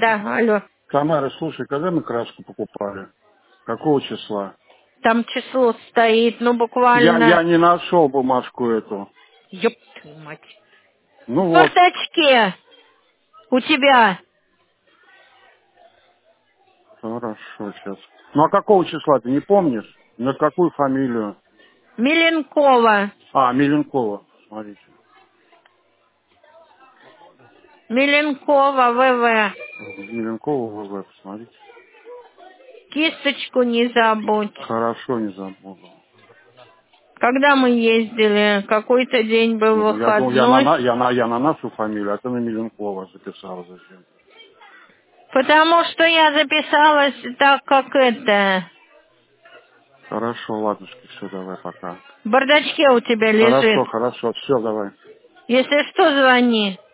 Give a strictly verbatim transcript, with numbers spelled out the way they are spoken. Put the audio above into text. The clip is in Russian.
Да, алло. Тамара, слушай, когда мы краску покупали? Какого числа? Там число стоит, ну Я, я буквально... не нашел бумажку эту. Ёб твою мать. Ну В вот, бардачке у тебя. хорошо, сейчас. Ну а какого числа, ты не помнишь? На какую фамилию? Миленкова. А, Миленкова, смотрите. Миленкова, ВВ. Миленкова ВВ, посмотрите. Кисточку не забудь. Хорошо, не забуду. Когда мы ездили, какой-то день был Ну, я думал, я на, выходной. на- я, на, я на нашу фамилию, а ты на Миленкова записал зачем? Потому что я записалась так, как это... Хорошо, ладушки, все, давай, пока. В бардачке у тебя Хорошо, лежит. хорошо, все, давай. Если что, звони.